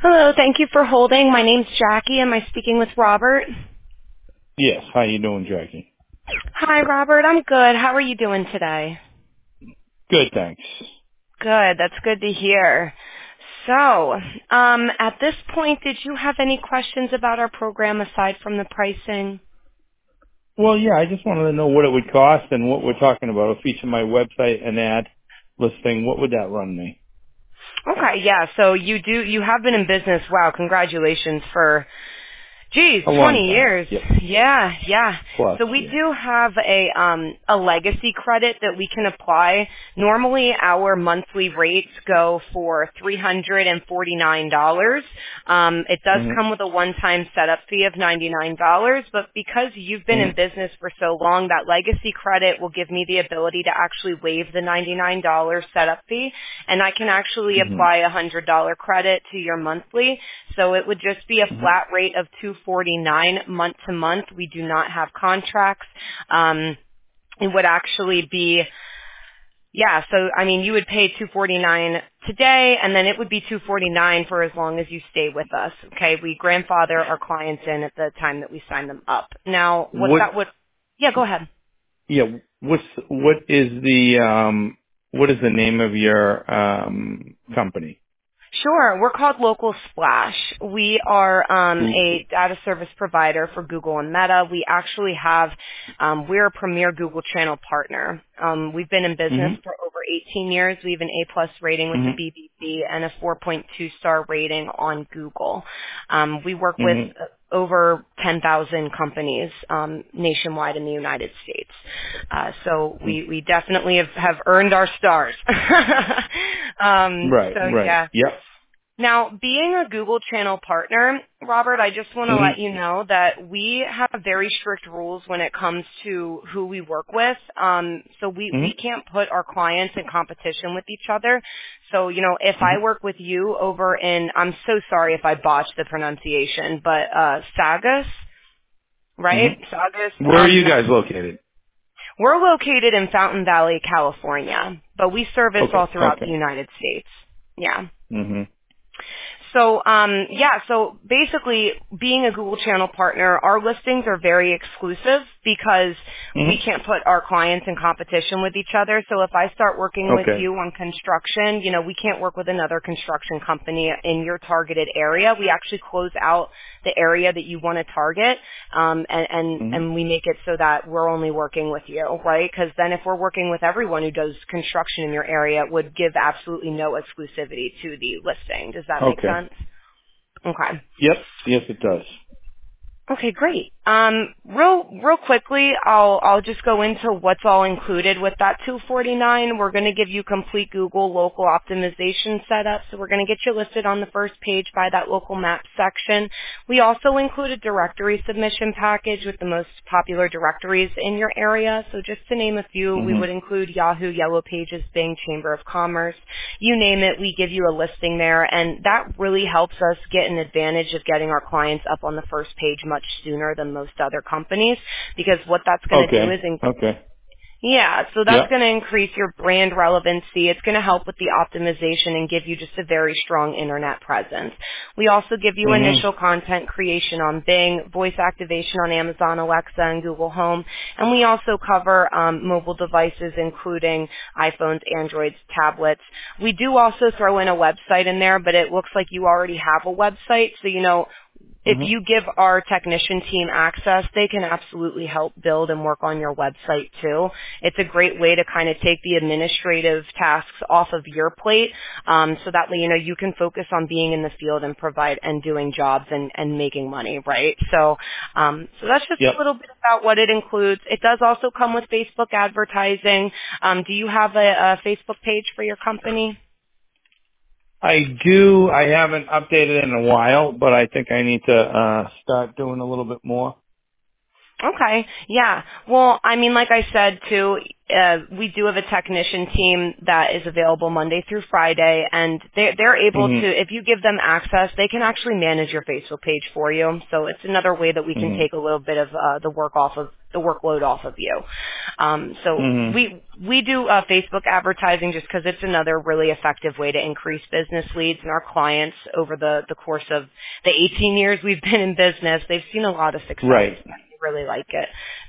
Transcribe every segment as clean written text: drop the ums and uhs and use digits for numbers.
Hello, thank you for holding. My name's Jackie. Am I speaking with Robert? Yes. How you doing, Jackie? Hi, Robert. I'm good. How are you doing today? Good, thanks. Good. That's good to hear. So, at this point, did you have any questions about our program aside from the pricing? Well, yeah, I just wanted to know what it would cost and what we're talking about. If each of my website and ad listing, what would that run me? Okay, yeah. So you have been in business. Wow, congratulations for Geez, A long 20 time. years. Yep. Yeah, yeah. Plus, So we yeah. do have a legacy credit that we can apply. Normally our monthly rates go for $349. It does Mhm. come with a one-time setup fee of $99, but because you've been in Mhm. business for so long, that legacy credit will give me the ability to actually waive the $99 setup fee, and I can actually Mhm. apply a $100 credit to your monthly. So it would just be a Mhm. flat rate of $249 month to month. We do not have contracts. It would actually be, yeah. So I mean, you would pay $249 today, and then it would be $249 for as long as you stay with us. Okay, we grandfather our clients in at the time that we sign them up. Now, what What? that would, yeah, go ahead. Yeah. What is the name of your company? Sure. We're called Local Splash. We are a data service provider for Google and Meta. We actually have, we're a premier Google Channel partner. We've been in business Mhm. for over 18 years. We have an A-plus rating with the Mhm. BBC and a 4.2 star rating on Google. We work with Mhm. over 10,000 companies nationwide in the United States. So we definitely have earned our stars. Right. So Right. yeah. Yep. Now, being a Google Channel partner, Robert, I just want to let Mhm. you know that we have very strict rules when it comes to who we work with. So we Mhm. can't put our clients in competition with each other. So, you know, if I Mhm. work with you over in, I'm so sorry if I botched the pronunciation, but Saugus, right? Mhm. Saugus. Where are you guys located? We're located in Fountain Valley, California, but we service all Okay. throughout the Okay. United States. Yeah. Mhm. So, so basically being a Google Channel partner, our listings are very exclusive because we Mhm. can't put our clients in competition with each other. So if I start working with Okay. you on construction, you know, we can't work with another construction company in your targeted area. We actually close out the area that you want to target, Mhm. and we make it so that we're only working with you, right? Because then if we're working with everyone who does construction in your area, it would give absolutely no exclusivity to the listing. Does that make Okay. sense? Okay. Yep. Yes, it does. Okay, great. Real quickly, I'll just go into what's all included with that 249. We're going to give you complete Google local optimization setup, so we're going to get you listed on the first page by that local map section. We also include a directory submission package with the most popular directories in your area. So just to name a few, we would Mhm. include Yahoo, Yellow Pages, Bing, Chamber of Commerce. You name it, we give you a listing there, and that really helps us get an advantage of getting our clients up on the first page much sooner than most other companies, because what that's going to do is Okay. Okay. yeah, so that's Yep. going to increase your brand relevancy. It's going to help with the optimization and give you just a very strong internet presence. We also give you Mhm. initial content creation on Bing, voice activation on Amazon Alexa and Google Home, and we also cover mobile devices including iPhones, Androids, tablets. We do also throw in a website in there, but it looks like you already have a website, so you know, if Mhm. you give our technician team access, they can absolutely help build and work on your website too. It's a great way to kind of take the administrative tasks off of your plate, so that way, you know, you can focus on being in the field and provide and doing jobs and making money, right? So that's just a Yep. little bit about what it includes. It does also come with Facebook advertising. Do you have a Facebook page for your company? I do. I haven't updated it in a while, but I think I need to start doing a little bit more. Okay. Yeah. Well, I mean, like I said too, we do have a technician team that is available Monday through Friday, and they're able Mhm. to, if you give them access, they can actually manage your Facebook page for you. So it's another way that we can Mhm. take a little bit of the workload off of you. So Mhm. we do Facebook advertising just because it's another really effective way to increase business leads, and our clients over the course of the 18 years we've been in business, they've seen a lot of success. Right. Really like it.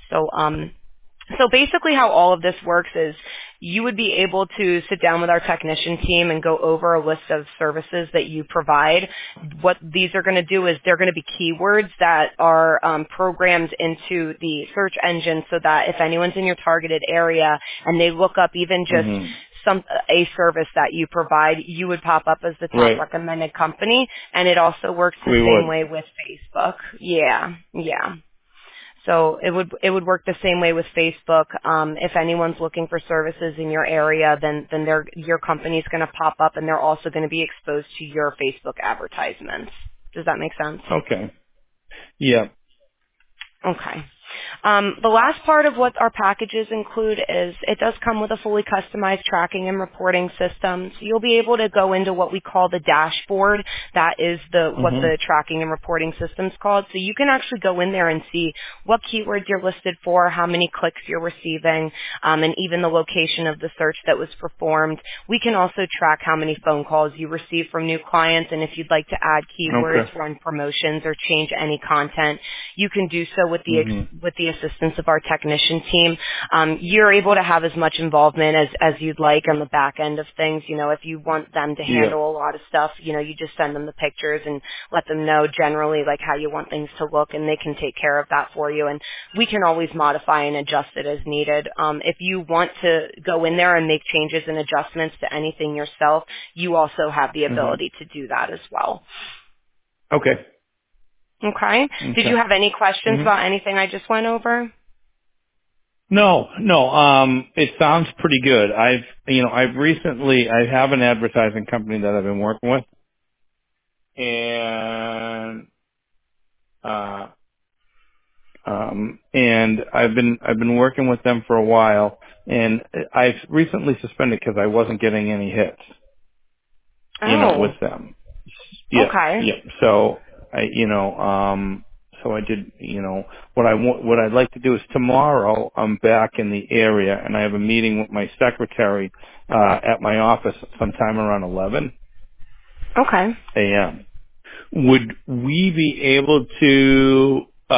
So basically how all of this works is you would be able to sit down with our technician team and go over a list of services that you provide. What these are going to do is they're going to be keywords that are programmed into the search engine so that if anyone's in your targeted area and they look up even just Mhm. a service that you provide, you would pop up as the top Right. recommended company, and it also works the We same would. way with Facebook. Yeah, yeah. So it would work the same way with Facebook. If anyone's looking for services in your area, then your company's going to pop up, and they're also going to be exposed to your Facebook advertisements. Does that make sense? Okay. Yeah. Okay. The last part of what our packages include is it does come with a fully customized tracking and reporting system. So you'll be able to go into what we call the dashboard. That is what Mhm. the tracking and reporting system's called. So you can actually go in there and see what keywords you're listed for, how many clicks you're receiving, and even the location of the search that was performed. We can also track how many phone calls you receive from new clients, and if you'd like to add keywords, Okay. run promotions, or change any content, you can do so with Mhm. the assistance of our technician team. You're able to have as much involvement as you'd like on the back end of things. You know, if you want them to Yeah. handle a lot of stuff, you know, you just send them the pictures and let them know generally like how you want things to look, and they can take care of that for you. And we can always modify and adjust it as needed. If you want to go in there and make changes and adjustments to anything yourself, you also have the Mhm. ability to do that as well. Okay. Okay. Did you Okay. have any questions Mhm. about anything I just went over? No, no. It sounds pretty good. I have an advertising company that I've been working with, and uh, I've been working with them for a while, and I've recently suspended because I wasn't getting any hits, with Oh, them. Yeah, okay. yeah. So so I did, what I'd like to do is tomorrow I'm back in the area and I have a meeting with my secretary, at my office sometime around 11 Okay. a.m. Would we be able to,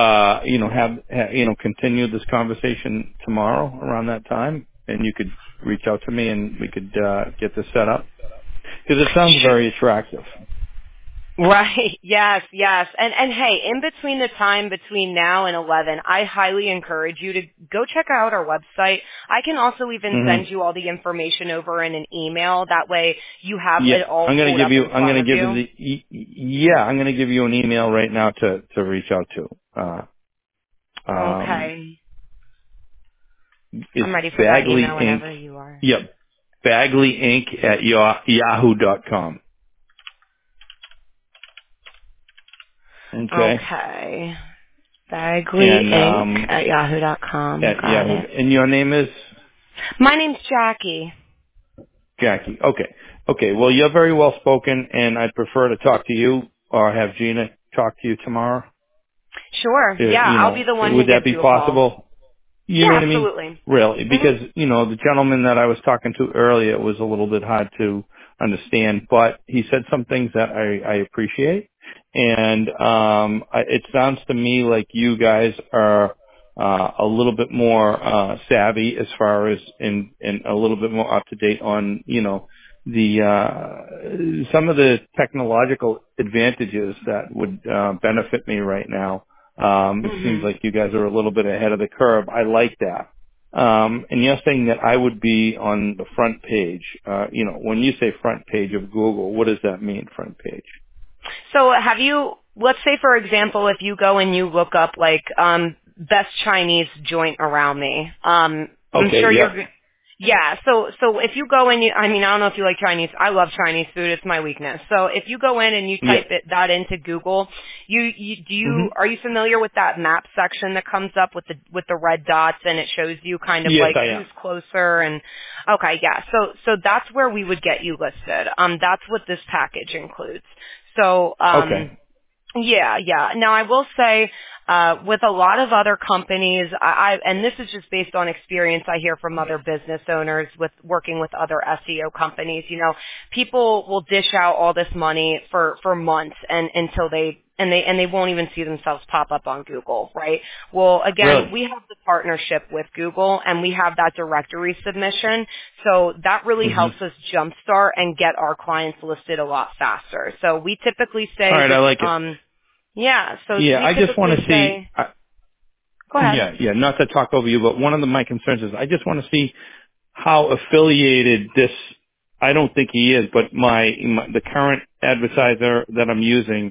continue this conversation tomorrow around that time? And you could reach out to me and we could, get this set up? Because it sounds very attractive. Right. Yes, yes. And hey, in between the time between now and 11, I highly encourage you to go check out our website. I can also even Hmm. send you all the information over in an email. That way you have Yeah, it all pulled up in I'm front gonna of give you you. I'm gonna give you an email right now to reach out to. Um, Okay. it's I'm ready for that Bagley email Inc. whenever you are. Yep, Bagley Inc. at yahoo.com. Okay, Okay. Bagley and Inc. at yahoo.com. at Got Yahoo. it. And your name is My name's Jackie. Jackie. Okay, okay. Well, you're very well spoken, and I'd prefer to talk to you or have Gina talk to you tomorrow. Sure. Yeah, I'll be the one who Would that gives be you a call. possible? You know Yeah, what I mean? absolutely. Really, Mhm. because the gentleman that I was talking to earlier was a little bit hard to understand, but he said some things that I appreciate, and it sounds to me like you guys are a little bit more savvy as far as and a little bit more up to date on the some of the technological advantages that would benefit me right now. It seems Mhm. like you guys are a little bit ahead of the curve. I like that. And you're saying that I would be on the front page. When you say front page of Google, what does that mean, front page? So have you, let's say for example, if you go and you look up like best Chinese joint around me, I'm Okay, sure yep. Yeah, so if you go in, I mean, I don't know if you like Chinese. I love Chinese food. It's my weakness. So if you go in and you Yeah. type that into Google, Hmm. are you familiar with that map section that comes up with the red dots and it shows you kind of Yes, like I who's am. closer and okay, yeah. So that's where we would get you listed. That's what this package includes. So Okay. yeah, yeah. Now I will say, with a lot of other companies, and this is just based on experience I hear from other business owners with working with other SEO companies, people will dish out all this money for months and until they won't even see themselves pop up on Google, right? Well, again, Really? we have the partnership with Google and we have that directory submission. So that really Hmm. helps us jumpstart and get our clients listed a lot faster. So we typically All say right, I with, like it. yeah, so Yeah, we I just want typically to see. say, go ahead. Yeah, not to talk over you, but one of my concerns is I just want to see how affiliated this. I don't think he is, but the current advertiser that I'm using,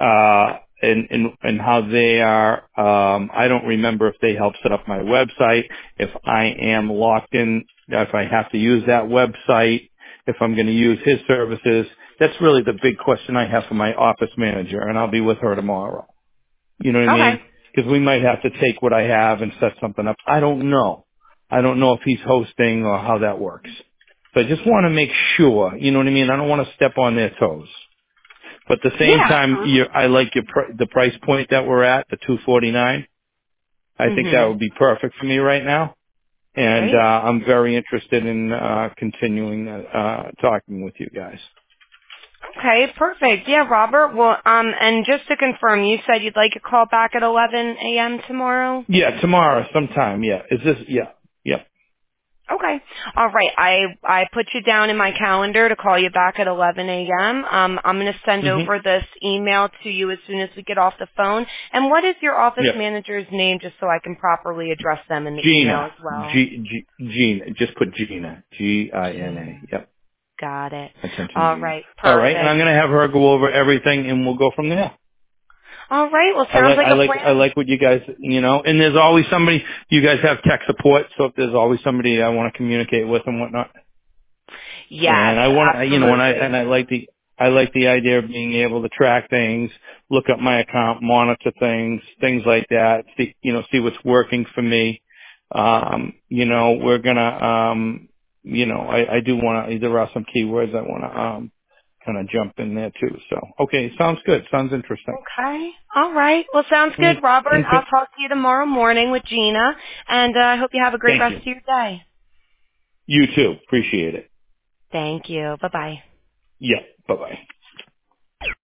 and how they are. I don't remember if they help set up my website, if I am locked in, if I have to use that website, if I'm going to use his services. That's really the big question I have for my office manager, and I'll be with her tomorrow. You know what I Okay. mean? Because we might have to take what I have and set something up. I don't know. I don't know if he's hosting or how that works. So I just want to make sure, you know what I mean? I don't want to step on their toes. But at the same Yeah. time, I like the price point that we're at, the 249. I think that Mhm. would be perfect for me right now. And Great. I'm very interested in continuing talking with you guys. Okay, perfect. Yeah, Robert. Well, and just to confirm, you said you'd like a call back at 11 a.m. tomorrow? Yeah, tomorrow sometime. Yeah. Is this? Yeah. Yep. Okay. All right. I put you down in my calendar to call you back at 11 a.m. I'm going to send Hmm. over this email to you as soon as we get off the phone. And what is your office Yep. manager's name just so I can properly address them in the email Gina. as well? Gina. Just put Gina. Gina. Gina. Yep. Got it. Attention All Gina. right. All right. And I'm Perfect. going to have her go over everything and we'll go from there. All right. Well, I sounds like, like I a like, I plan. like what you guys, and there's always somebody, you guys have tech support. So if there's always somebody I want to communicate with and whatnot. Yes, And I want to, absolutely. I like the idea of being able to track things, look up my account, monitor things like that, see what's working for me. We're gonna, I do want to, there are some keywords I want to, kind of jump in there too. So, okay, sounds good. Sounds interesting. Okay. All right. Well, sounds good, Robert. I'll Okay. talk to you tomorrow morning with Gina, and I hope you have a great Thank rest you. of your day. You too. Appreciate it. Thank you. Bye-bye. Yeah. Bye bye.